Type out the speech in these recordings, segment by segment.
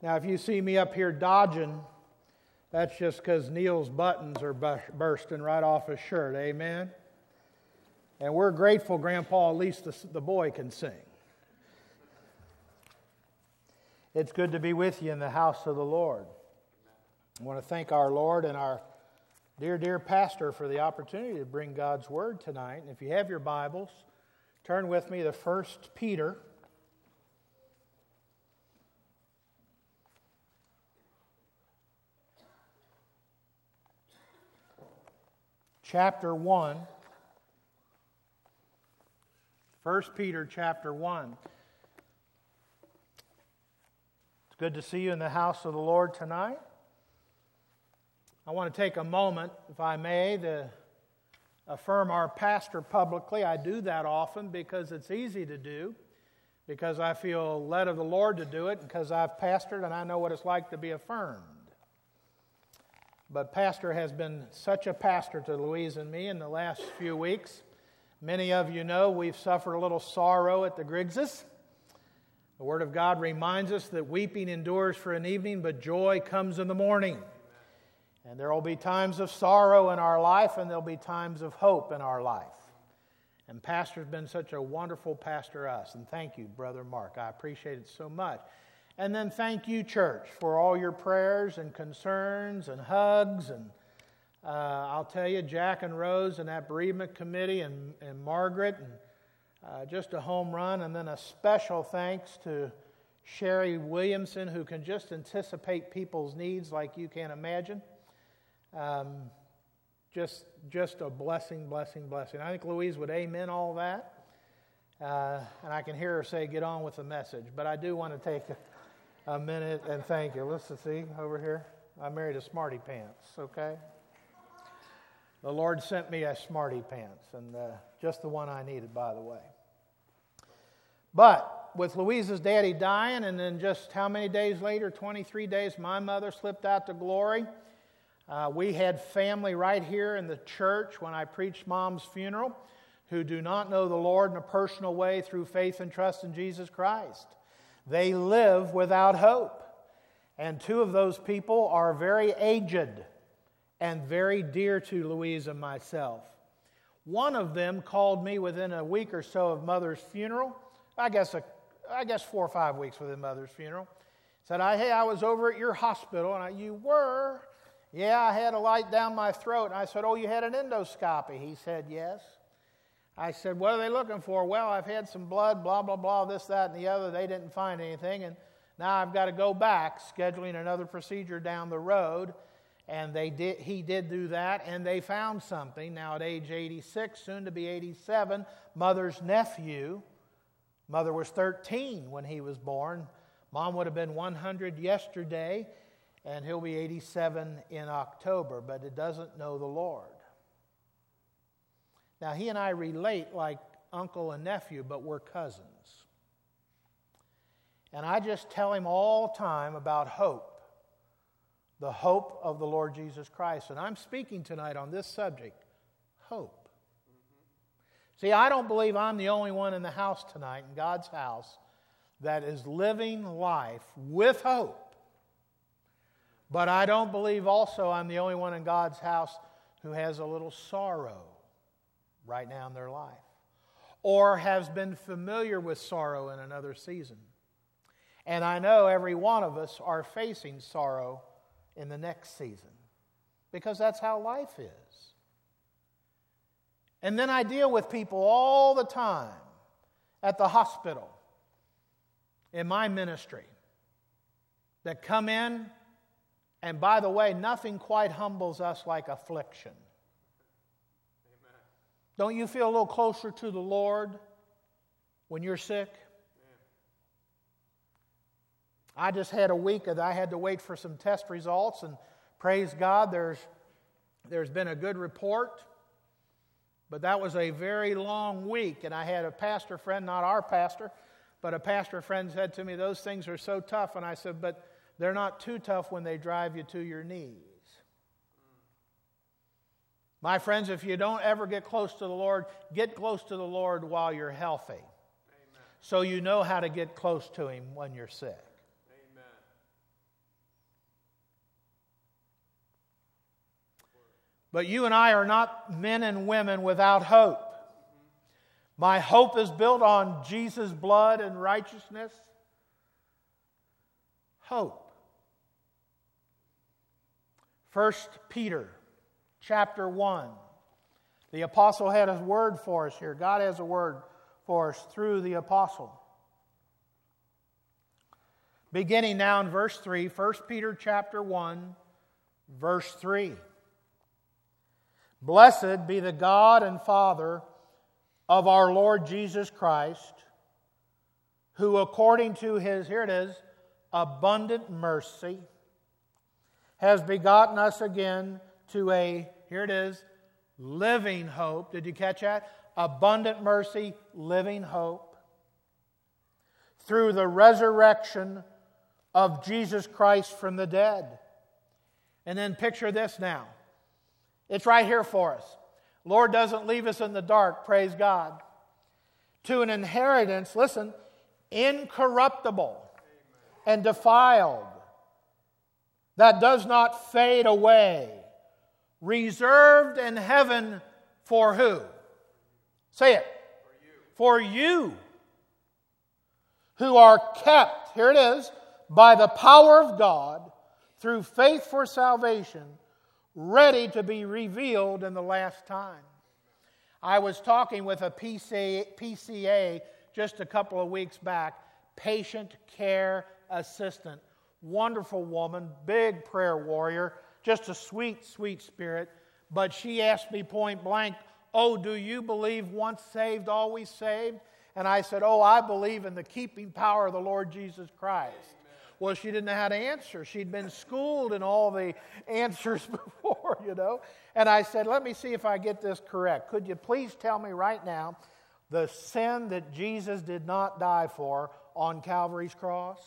Now, if you see me up here dodging, that's just because Neil's buttons are bursting right off his shirt. Amen? And we're grateful, Grandpa, at least the boy can sing. It's good to be with you in the house of the Lord. I want to thank our Lord and our dear pastor for the opportunity to bring God's Word tonight. And if you have your Bibles, turn with me to 1 Peter. Chapter 1. 1 Peter chapter 1. It's good to see you in the house of the Lord tonight. I want to take a moment, if I may, to affirm our pastor publicly. I do that often because it's easy to do, because I feel led of the Lord to do it, because I've pastored and I know what it's like to be affirmed. But pastor has been such a pastor to Louise and me in the last few weeks. Many of you know we've suffered a little sorrow at the Griggses. The Word of God reminds us that weeping endures for an evening, but joy comes in the morning. And there will be times of sorrow in our life, and there will be times of hope in our life. And pastor's been such a wonderful pastor to us. And thank you, Brother Mark. I appreciate it so much. And then thank you, church, for all your prayers and concerns and hugs. And I'll tell you, Jack and Rose and that bereavement committee and Margaret, and just a home run. And then a special thanks to Sherry Williamson, who can just anticipate people's needs like you can't imagine. Just a blessing. I think Louise would amen all that. And I can hear her say, get on with the message. But I do want to take a minute and thank you. Listen, see, over here, I married a smarty pants, okay? The Lord sent me a smarty pants, and just the one I needed, by the way. But with Louise's daddy dying, and then just how many days later, 23 days, my mother slipped out to glory. We had family right here in the church when I preached Mom's funeral who do not know the Lord in a personal way through faith and trust in Jesus Christ. They live without hope. And two of those people are very aged and very dear to Louise and myself. One of them called me within a week or so of Mother's funeral. I guess 4 or 5 weeks within Mother's funeral. Said, hey, I was over at your hospital. And you were? Yeah, I had a light down my throat. And I said, oh, you had an endoscopy? He said, yes. I said, what are they looking for? Well, I've had some blood, blah, blah, blah, this, that, and the other. They didn't find anything. And now I've got to go back, scheduling another procedure down the road. And he did do that, and they found something. Now at age 86, soon to be 87, Mother's nephew. Mother was 13 when he was born. Mom would have been 100 yesterday, and he'll be 87 in October, but it doesn't know the Lord. Now, he and I relate like uncle and nephew, but we're cousins. And I just tell him all the time about hope, the hope of the Lord Jesus Christ. And I'm speaking tonight on this subject, hope. See, I don't believe I'm the only one in the house tonight, in God's house, that is living life with hope. But I don't believe also I'm the only one in God's house who has a little sorrow right now in their life, or has been familiar with sorrow in another season. And I know every one of us are facing sorrow in the next season, because that's how life is. And then I deal with people all the time at the hospital, in my ministry, that come in, and by the way, nothing quite humbles us like affliction. Don't you feel a little closer to the Lord when you're sick? I just had a week that I had to wait for some test results, and praise God, there's been a good report. But that was a very long week, and I had a pastor friend, not our pastor, but a pastor friend said to me, those things are so tough. And I said, but they're not too tough when they drive you to your knees. My friends, if you don't ever get close to the Lord, get close to the Lord while you're healthy. Amen. So you know how to get close to Him when you're sick. Amen. But you and I are not men and women without hope. My hope is built on Jesus' blood and righteousness. Hope. 1 Peter chapter 1. The apostle had his word for us here. God has a word for us through the apostle. Beginning now in verse 3, 1 Peter chapter 1, verse 3. Blessed be the God and Father of our Lord Jesus Christ, who according to His, here it is, abundant mercy, has begotten us again to a, here it is, living hope. Did you catch that? Abundant mercy, living hope. Through the resurrection of Jesus Christ from the dead. And then picture this now. It's right here for us. Lord doesn't leave us in the dark, praise God. To an inheritance, listen, incorruptible and defiled, that does not fade away, reserved in heaven for who? Say it. For you. Who are kept, here it is, by the power of God, through faith for salvation, ready to be revealed in the last time. I was talking with a PCA just a couple of weeks back, patient care assistant. Wonderful woman, big prayer warrior, just a sweet, sweet spirit. But she asked me point blank, "Oh, do you believe once saved, always saved?" And I said, "Oh, I believe in the keeping power of the Lord Jesus Christ." Well, she didn't know how to answer. She'd been schooled in all the answers before, you know. And I said, let me see if I get this correct. Could you please tell me right now the sin that Jesus did not die for on Calvary's cross?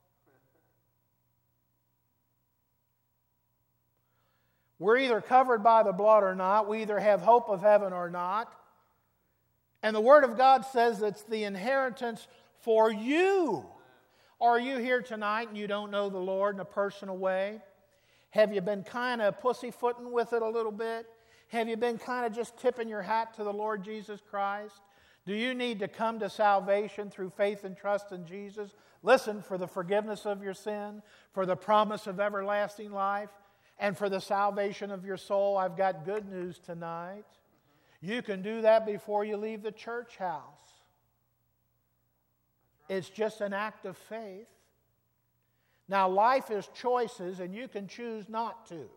We're either covered by the blood or not. We either have hope of heaven or not. And the Word of God says it's the inheritance for you. Are you here tonight and you don't know the Lord in a personal way? Have you been kind of pussyfooting with it a little bit? Have you been kind of just tipping your hat to the Lord Jesus Christ? Do you need to come to salvation through faith and trust in Jesus? Listen, for the forgiveness of your sin, for the promise of everlasting life, and for the salvation of your soul, I've got good news tonight. You can do that before you leave the church house. It's just an act of faith. Now, life is choices, and you can choose not to.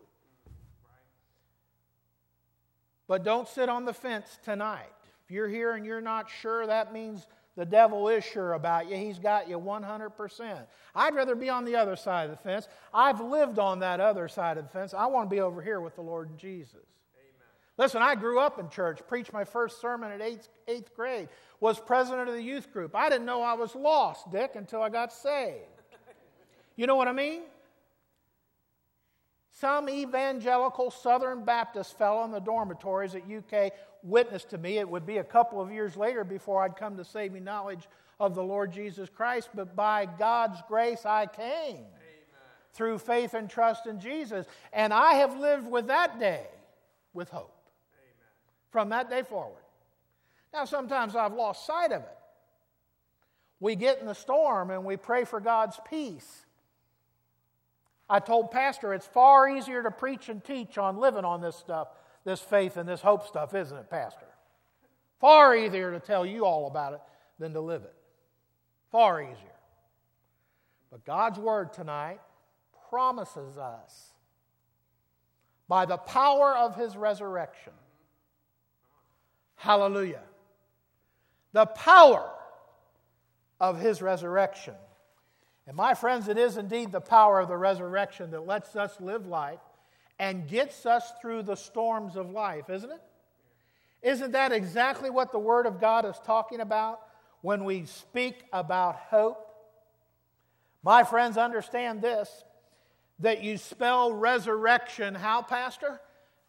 But don't sit on the fence tonight. If you're here and you're not sure, that means the devil is sure about you. He's got you 100%. I'd rather be on the other side of the fence. I've lived on that other side of the fence. I want to be over here with the Lord Jesus. Listen, I grew up in church, preached my first sermon at eighth grade, was president of the youth group. I didn't know I was lost, Dick, until I got saved. You know what I mean? Some evangelical Southern Baptist fellow in the dormitories at UK witnessed to me. It would be a couple of years later before I'd come to saving knowledge of the Lord Jesus Christ, but by God's grace I came. Amen. Through faith and trust in Jesus. And I have lived with that day with hope. From that day forward. Now, sometimes I've lost sight of it. We get in the storm and we pray for God's peace. I told Pastor it's far easier to preach and teach on living on this stuff, this faith and this hope stuff, isn't it, Pastor? Far easier to tell you all about it than to live it. Far easier. But God's Word tonight promises us by the power of His resurrection. Hallelujah. The power of His resurrection. And my friends, it is indeed the power of the resurrection that lets us live life and gets us through the storms of life, isn't it? Isn't that exactly what the Word of God is talking about when we speak about hope? My friends, understand this, that you spell resurrection how, Pastor?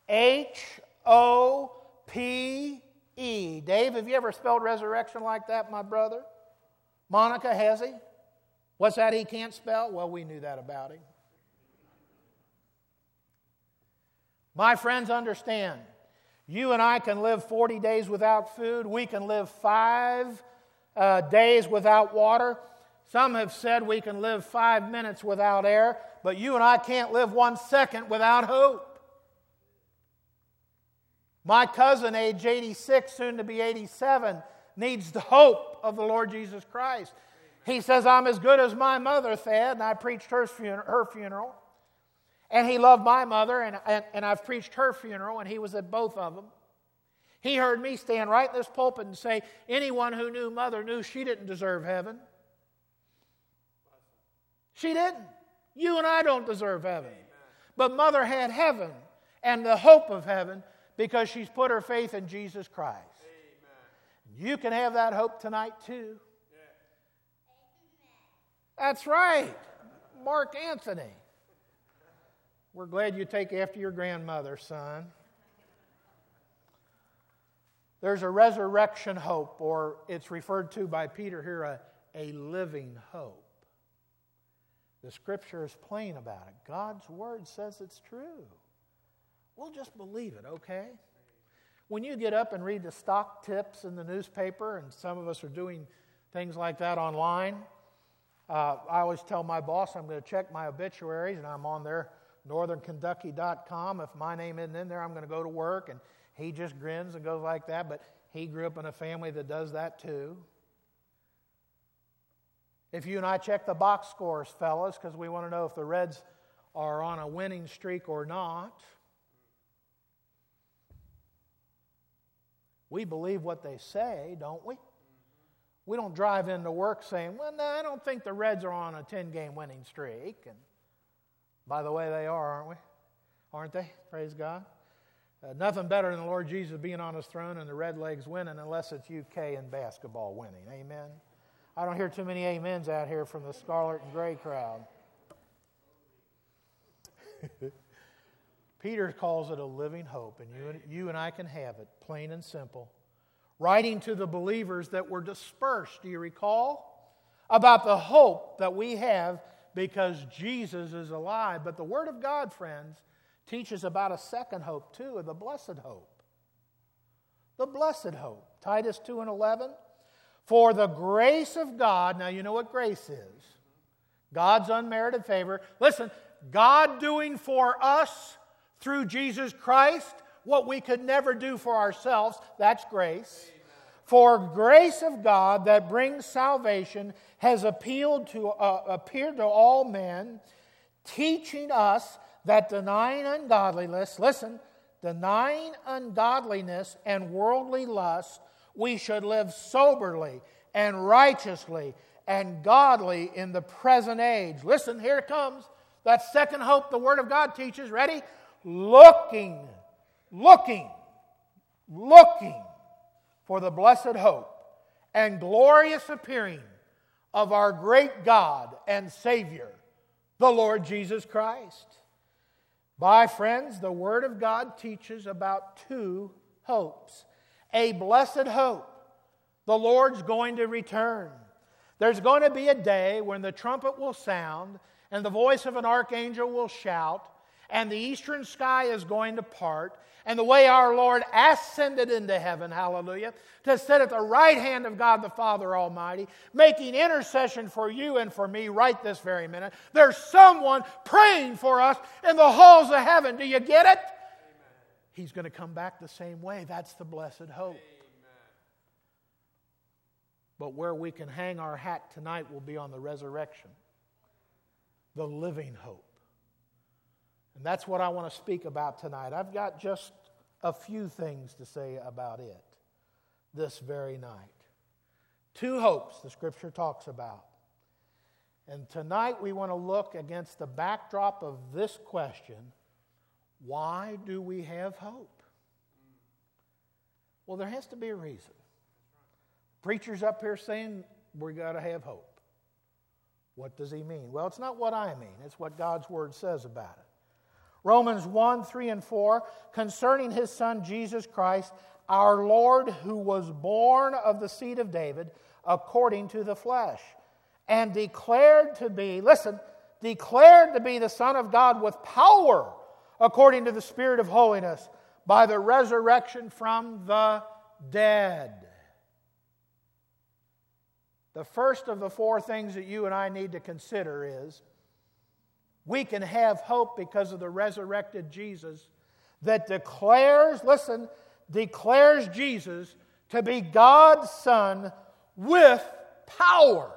H-O-P-E. Dave, have you ever spelled resurrection like that, my brother? Monica, has he? What's that he can't spell? Well, we knew that about him. My friends, understand, you and I can live 40 days without food. We can live 5 days without water. Some have said we can live 5 minutes without air, but you and I can't live 1 second without hope. My cousin, age 86, soon to be 87, needs the hope of the Lord Jesus Christ. He says, I'm as good as my mother, Thad, and I preached her funeral. And he loved my mother, and I've preached her funeral, and he was at both of them. He heard me stand right in this pulpit and say, anyone who knew Mother knew she didn't deserve heaven. She didn't. You and I don't deserve heaven. But Mother had heaven and the hope of heaven because she's put her faith in Jesus Christ. You can have that hope tonight too. That's right. Mark Anthony. We're glad you take after your grandmother, son. There's a resurrection hope, or it's referred to by Peter here, a living hope. The Scripture is plain about it. God's Word says it's true. We'll just believe it, okay? When you get up and read the stock tips in the newspaper, and some of us are doing things like that online, I always tell my boss I'm going to check my obituaries, and I'm on there, northernkentucky.com. If my name isn't in there, I'm going to go to work, and he just grins and goes like that, but he grew up in a family that does that too. If you and I check the box scores, fellas, because we want to know if the Reds are on a winning streak or not. We believe what they say, don't we? We don't drive into work saying, well, no, I don't think the Reds are on a 10-game winning streak. And by the way, they are, aren't we? Aren't they? Praise God. Nothing better than the Lord Jesus being on His throne and the Redlegs winning unless it's UK in basketball winning. Amen? I don't hear too many amens out here from the scarlet and gray crowd. Peter calls it a living hope, and you and I can have it, plain and simple. Writing to the believers that were dispersed, do you recall? About the hope that we have because Jesus is alive. But the Word of God, friends, teaches about a second hope too, the blessed hope. The blessed hope. Titus 2:11. For the grace of God, now you know what grace is. God's unmerited favor. Listen, God doing for us through Jesus Christ what we could never do for ourselves, that's grace. Amen. For grace of God that brings salvation has appeared to all men, teaching us that denying ungodliness, listen, denying ungodliness and worldly lust, we should live soberly and righteously and godly in the present age. Listen, here it comes. That second hope the Word of God teaches. Ready? Looking for the blessed hope and glorious appearing of our great God and Savior, the Lord Jesus Christ. My friends, the Word of God teaches about two hopes. A blessed hope. The Lord's going to return. There's going to be a day when the trumpet will sound and the voice of an archangel will shout and the eastern sky is going to part and the way our Lord ascended into heaven, hallelujah, to sit at the right hand of God the Father Almighty, making intercession for you and for me right this very minute. There's someone praying for us in the halls of heaven. Do you get it? He's going to come back the same way. That's the blessed hope. Amen. But where we can hang our hat tonight will be on the resurrection. The living hope. And that's what I want to speak about tonight. I've got just a few things to say about it this very night. Two hopes the Scripture talks about. And tonight we want to look against the backdrop of this question. Why do we have hope? Well, there has to be a reason. Preachers up here saying we've got to have hope. What does he mean? Well, it's not what I mean. It's what God's Word says about it. Romans 1:3-4, concerning His Son Jesus Christ, our Lord, who was born of the seed of David, according to the flesh, and declared to be, listen, declared to be the Son of God with power, according to the Spirit of holiness, by the resurrection from the dead. The first of the four things that you and I need to consider is we can have hope because of the resurrected Jesus that declares, listen, declares Jesus to be God's Son with power.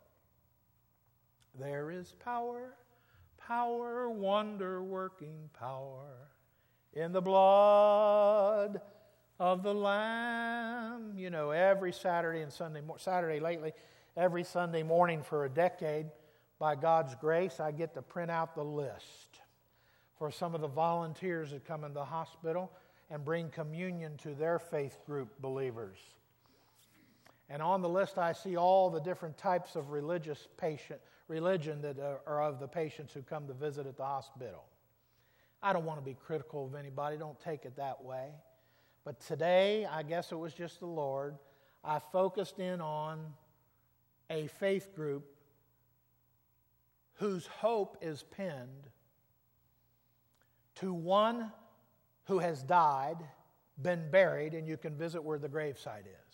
There is power, power, wonder-working power in the blood of the Lamb. You know, every Saturday and Saturday lately, every Sunday morning for a decade, by God's grace, I get to print out the list for some of the volunteers that come in the hospital and bring communion to their faith group believers. And on the list I see all the different types of religion that are of the patients who come to visit at the hospital. I don't want to be critical of anybody, don't take it that way. But today, I guess it was just the Lord, I focused in on a faith group whose hope is pinned to one who has died, been buried, and you can visit where the gravesite is.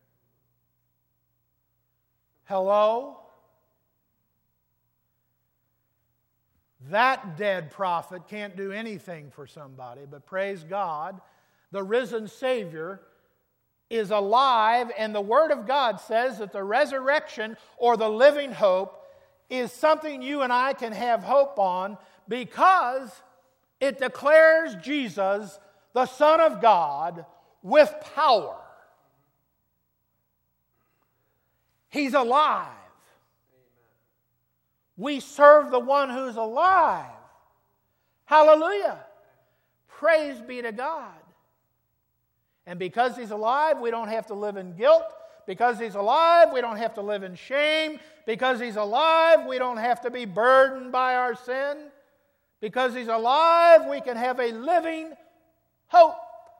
Hello? That dead prophet can't do anything for somebody, but praise God, the risen Savior is alive, and the Word of God says that the resurrection or the living hope is something you and I can have hope on because it declares Jesus, the Son of God, with power. He's alive. We serve the one who's alive. Hallelujah. Praise be to God. And because He's alive, we don't have to live in guilt. Because He's alive, we don't have to live in shame. Because He's alive, we don't have to be burdened by our sin. Because He's alive, we can have a living hope.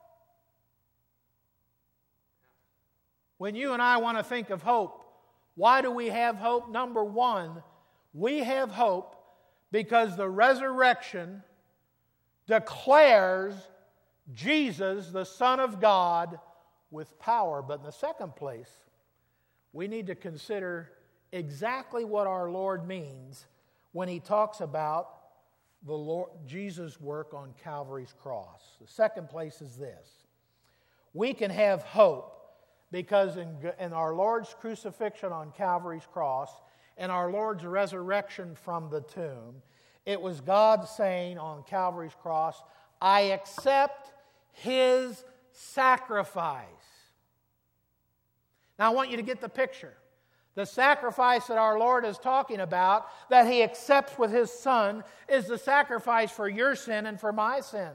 When you and I want to think of hope, why do we have hope? Number one, we have hope because the resurrection declares Jesus, the Son of God, with power. But in the second place, we need to consider exactly what our Lord means when He talks about the Lord Jesus' work on Calvary's cross. The second place is this. We can have hope because in our Lord's crucifixion on Calvary's cross and our Lord's resurrection from the tomb, it was God saying on Calvary's cross, I accept His sacrifice. Now I want you to get the picture. The sacrifice that our Lord is talking about, that He accepts with His Son, is the sacrifice for your sin and for my sin.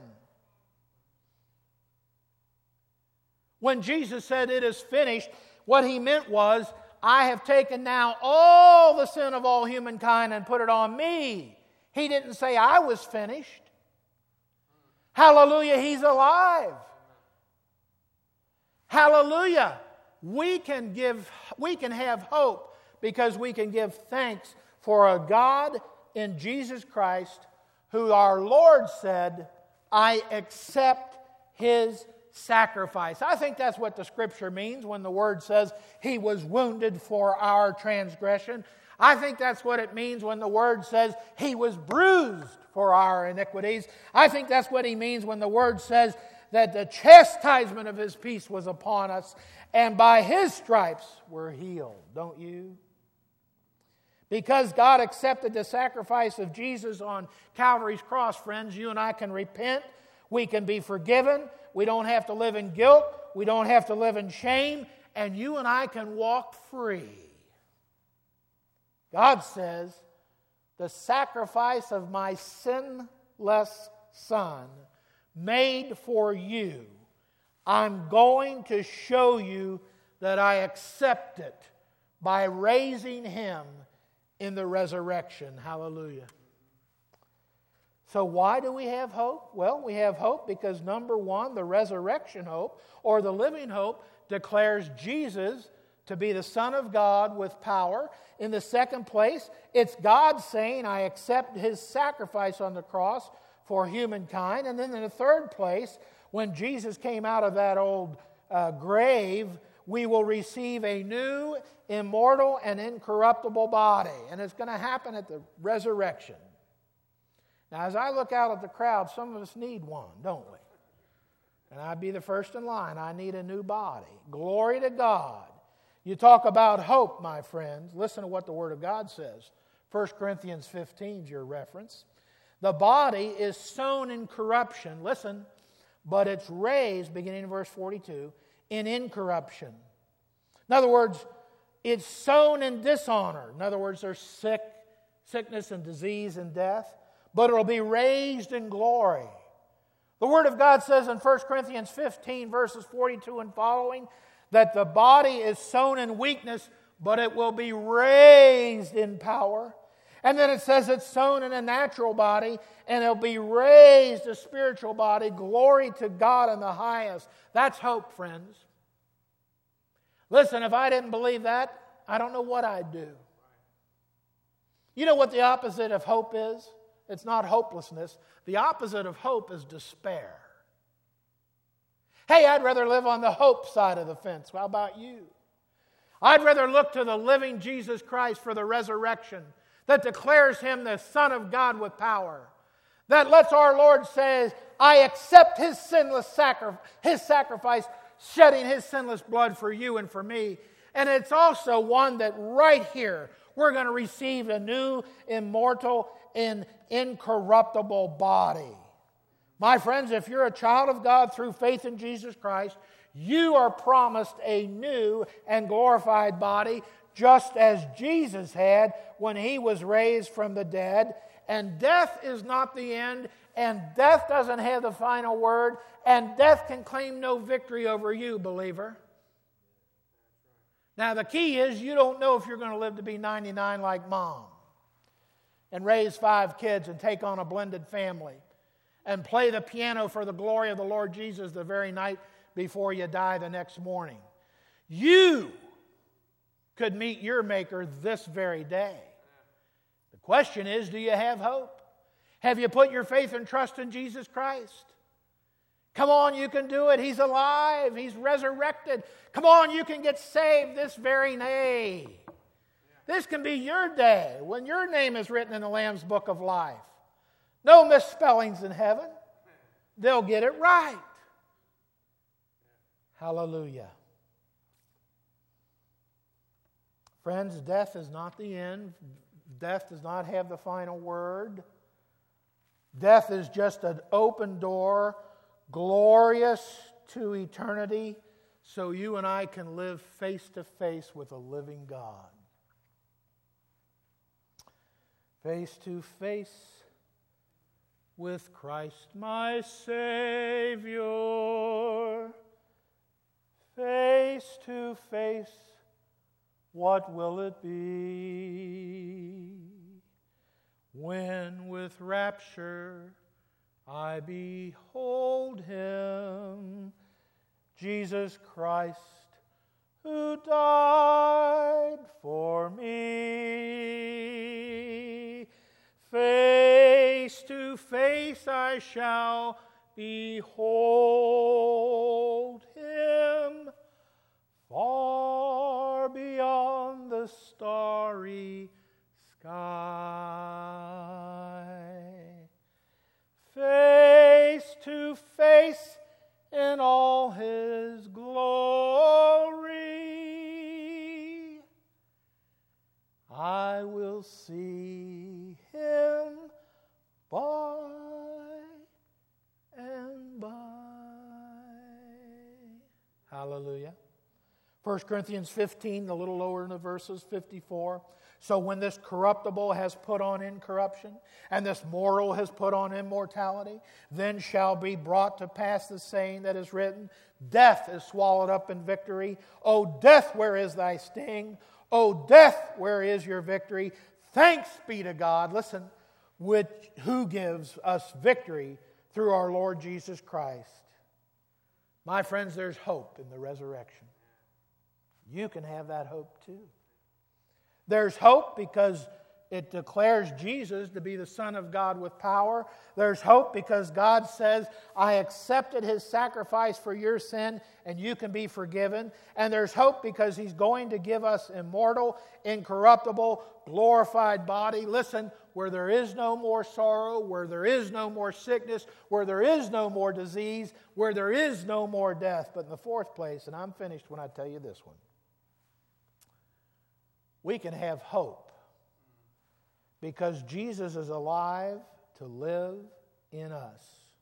When Jesus said, it is finished, what He meant was, I have taken now all the sin of all humankind and put it on me. He didn't say I was finished. Hallelujah, He's alive. Hallelujah. We can have hope because we can give thanks for a God in Jesus Christ who our Lord said, I accept His sacrifice. I think that's what the Scripture means when the Word says He was wounded for our transgression. I think that's what it means when the Word says He was bruised for our iniquities. I think that's what He means when the Word says that the chastisement of His peace was upon us, and by His stripes we're healed. Don't you? Because God accepted the sacrifice of Jesus on Calvary's cross, friends, you and I can repent. We can be forgiven. We don't have to live in guilt. We don't have to live in shame. And you and I can walk free. God says, the sacrifice of my sinless Son made for you, I'm going to show you that I accept it by raising Him in the resurrection. Hallelujah. So why do we have hope? Well, we have hope because number one, the resurrection hope or the living hope declares Jesus to be the Son of God with power. In the second place, it's God saying, I accept His sacrifice on the cross for humankind. And then in the third place, when Jesus came out of that old grave, we will receive a new, immortal, and incorruptible body. And it's going to happen at the resurrection. Now, as I look out at the crowd, some of us need one, don't we? And I'd be the first in line. I need a new body. Glory to God. You talk about hope, my friends. Listen to what the Word of God says. 1 Corinthians 15 is your reference. The body is sown in corruption, listen, but it's raised, beginning in verse 42, in incorruption. In other words, it's sown in dishonor. In other words, there's sickness and disease and death, but it'll be raised in glory. The Word of God says in 1 Corinthians 15, verses 42 and following, that the body is sown in weakness, but it will be raised in power. And then it says it's sown in a natural body, and it'll be raised a spiritual body. Glory to God in the highest. That's hope, friends. Listen, if I didn't believe that, I don't know what I'd do. You know what the opposite of hope is? It's not hopelessness. The opposite of hope is despair. Hey, I'd rather live on the hope side of the fence. How about you? I'd rather look to the living Jesus Christ for the resurrection that declares Him the Son of God with power. That lets our Lord say, I accept His sinless sacrifice, shedding His sinless blood for you and for me. And it's also one that right here, we're going to receive a new, immortal, and incorruptible body. My friends, if you're a child of God through faith in Jesus Christ, you are promised a new and glorified body, just as Jesus had when He was raised from the dead. And death is not the end, and death doesn't have the final word, and death can claim no victory over you, believer. Now, the key is you don't know if you're going to live to be 99 like Mom and raise 5 kids and take on a blended family and play the piano for the glory of the Lord Jesus the very night before you die the next morning. You could meet your Maker this very day. The question is, do you have hope? Have you put your faith and trust in Jesus Christ? Come on, you can do it. He's alive. He's resurrected. Come on, you can get saved this very day. This can be your day when your name is written in the Lamb's Book of Life. No misspellings in heaven. They'll get it right. Hallelujah. Friends, death is not the end. Death does not have the final word. Death is just an open door, glorious to eternity, so you and I can live face to face with a living God. Face to face with Christ my Savior. Face to face, what will it be? When with rapture I behold Him, Jesus Christ, who died for me. Face to face I shall behold Him, far beyond the starry sky. Face to face in all His glory, I will see Him by and by. Hallelujah. 1 Corinthians 15, a little lower in the verses, 54. So when this corruptible has put on incorruption, and this mortal has put on immortality, then shall be brought to pass the saying that is written, Death is swallowed up in victory. O death, where is thy sting? O death, where is your victory? Thanks be to God, listen, who gives us victory through our Lord Jesus Christ. My friends, there's hope in the resurrection. You can have that hope too. There's hope because It declares Jesus to be the Son of God with power. There's hope because God says, I accepted His sacrifice for your sin and you can be forgiven. And there's hope because He's going to give us immortal, incorruptible, glorified body. Listen, where there is no more sorrow, where there is no more sickness, where there is no more disease, where there is no more death. But in the fourth place, and I'm finished when I tell you this one, we can have hope because Jesus is alive to live in us.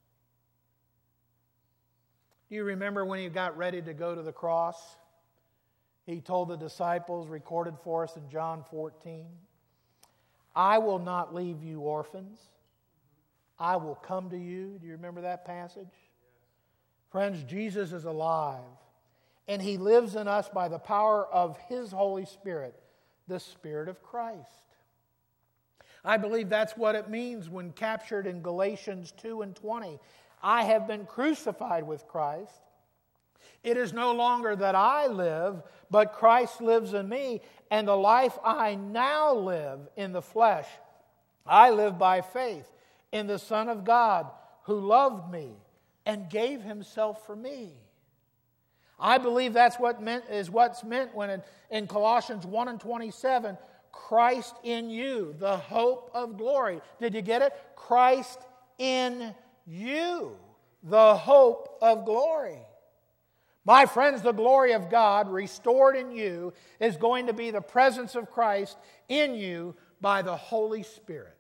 Do you remember when He got ready to go to the cross? He told the disciples, recorded for us in John 14, I will not leave you orphans. I will come to you. Do you remember that passage? Friends, Jesus is alive, and He lives in us by the power of His Holy Spirit, the Spirit of Christ. I believe that's what it means when captured in Galatians 2:20. I have been crucified with Christ. It is no longer that I live, but Christ lives in me. And the life I now live in the flesh, I live by faith in the Son of God who loved me and gave Himself for me. I believe that's what's meant when in Colossians 1:27, Christ in you, the hope of glory. Did you get it? Christ in you, the hope of glory. My friends, the glory of God restored in you is going to be the presence of Christ in you by the Holy Spirit.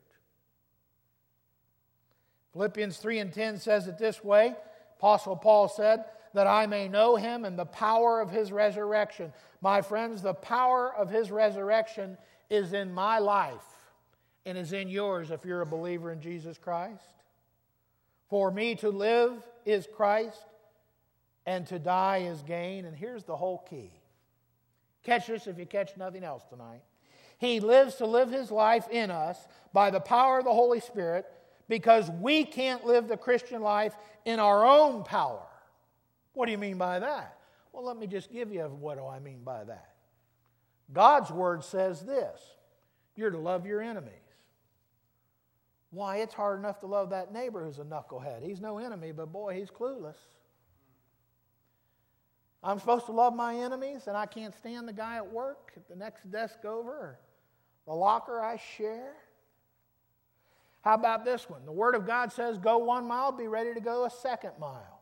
Philippians 3:10 says it this way. Apostle Paul said, that I may know Him and the power of His resurrection. My friends, the power of His resurrection is in my life and is in yours if you're a believer in Jesus Christ. For me to live is Christ and to die is gain. And here's the whole key. Catch this if you catch nothing else tonight. He lives to live His life in us by the power of the Holy Spirit because we can't live the Christian life in our own power. What do you mean by that? Well, let me just give you what do I mean by that. God's Word says this. You're to love your enemies. Why, it's hard enough to love that neighbor who's a knucklehead. He's no enemy, but boy, he's clueless. I'm supposed to love my enemies, and I can't stand the guy at work at the next desk over, or the locker I share. How about this one? The Word of God says, go 1 mile, be ready to go a second mile.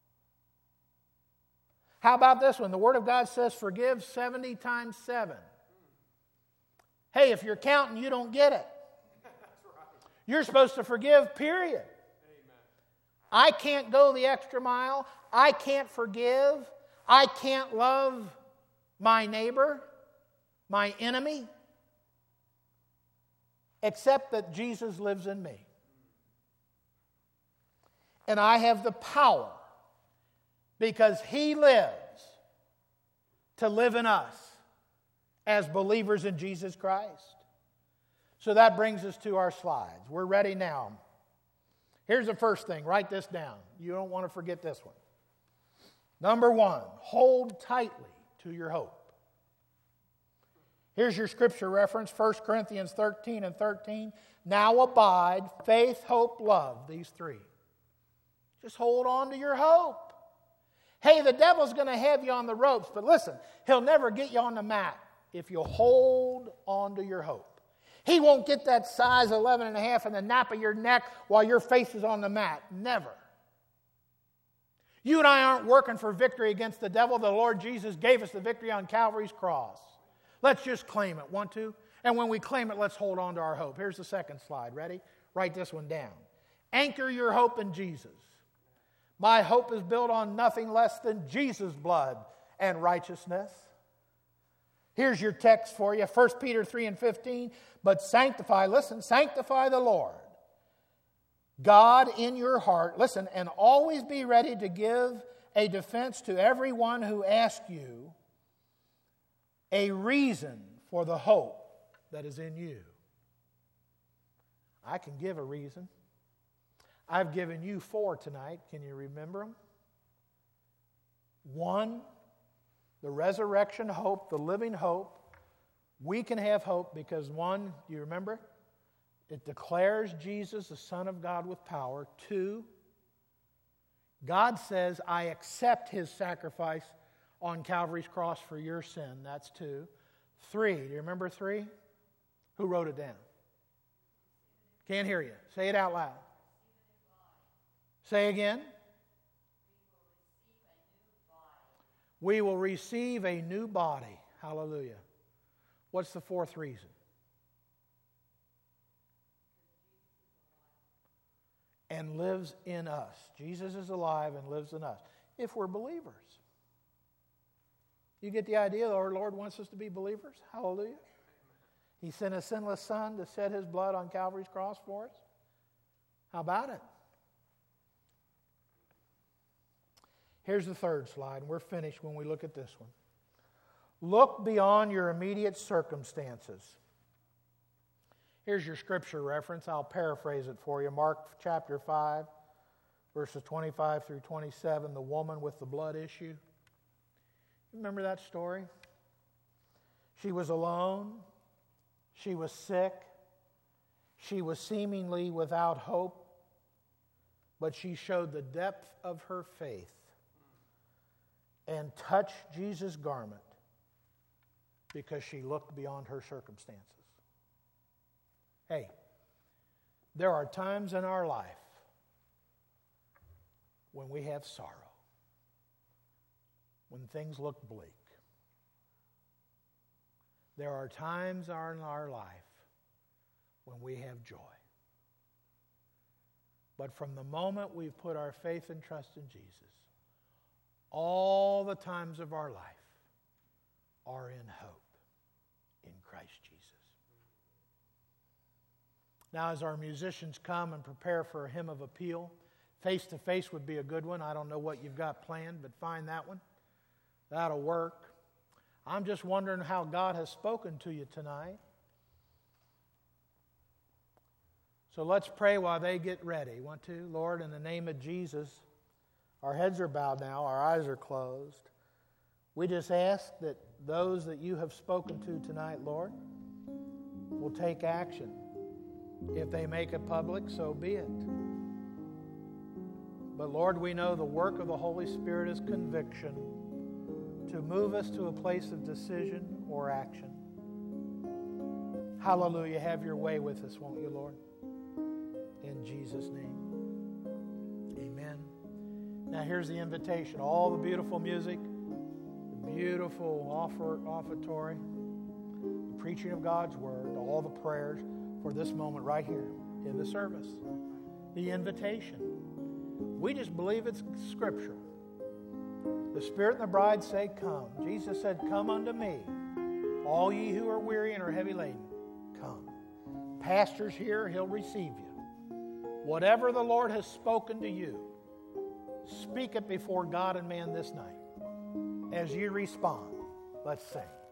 How about this one? The Word of God says, forgive 70 times 7. Hey, if you're counting, you don't get it. You're supposed to forgive, period. I can't go the extra mile. I can't forgive. I can't love my neighbor, my enemy, except that Jesus lives in me. And I have the power, because He lives, to live in us as believers in Jesus Christ. So that brings us to our slides. We're ready now. Here's the first thing. Write this down. You don't want to forget this one. Number 1, hold tightly to your hope. Here's your scripture reference, 1 Corinthians 13:13. Now abide, faith, hope, love, these 3. Just hold on to your hope. Hey, the devil's going to have you on the ropes, but listen, he'll never get you on the mat if you'll hold on to your hope. He won't get that size 11.5 in the nape of your neck while your face is on the mat. Never. You and I aren't working for victory against the devil. The Lord Jesus gave us the victory on Calvary's cross. Let's just claim it. Want to? And when we claim it, let's hold on to our hope. Here's the second slide. Ready? Write this one down. Anchor your hope in Jesus. My hope is built on nothing less than Jesus' blood and righteousness. Here's your text for you, 1 Peter 3:15. But sanctify the Lord, God in your heart. Listen, and always be ready to give a defense to everyone who asks you a reason for the hope that is in you. I can give a reason. I've given you 4 tonight. Can you remember them? 1, the resurrection hope, the living hope We can have hope because, one, do you remember? It declares Jesus the Son of God with power. Two, God says, I accept His sacrifice on Calvary's cross for your sin. That's two. Three, do you remember three? Who wrote it down? Can't hear you. Say it out loud. Say again. We will receive a new body. Hallelujah. What's the fourth reason? And lives in us. Jesus is alive and lives in us. If we're believers. You get the idea? Our Lord wants us to be believers. Hallelujah. He sent a sinless Son to shed His blood on Calvary's cross for us. How about it? Here's the third slide, and we're finished when we look at this one. Look beyond your immediate circumstances. Here's your scripture reference. I'll paraphrase it for you. Mark chapter 5, verses 25 through 27, the woman with the blood issue. Remember that story? She was alone. She was sick. She was seemingly without hope. But she showed the depth of her faith and touched Jesus' garment because she looked beyond her circumstances. Hey, there are times in our life when we have sorrow, when things look bleak. There are times in our life when we have joy. But from the moment we've put our faith and trust in Jesus, all the times of our life are in hope in Christ Jesus. Now, as our musicians come and prepare for a hymn of appeal, face-to-face would be a good one. I don't know what you've got planned, but find that one. That'll work. I'm just wondering how God has spoken to you tonight. So let's pray while they get ready. Want to? Lord, in the name of Jesus, our heads are bowed now, our eyes are closed. We just ask that those that you have spoken to tonight, Lord, will take action. If they make it public, so be it. But Lord, we know the work of the Holy Spirit is conviction to move us to a place of decision or action. Hallelujah. Have your way with us, won't you, Lord? In Jesus' name. Amen. Now here's the invitation. All the beautiful music, the beautiful offertory, the preaching of God's Word, all the prayers for this moment right here in the service. The invitation. We just believe it's scriptural. The Spirit and the bride say, come. Jesus said, come unto me, all ye who are weary and are heavy laden. Come. Pastor's here, he'll receive you. Whatever the Lord has spoken to you, speak it before God and man this night. As you respond, let's sing.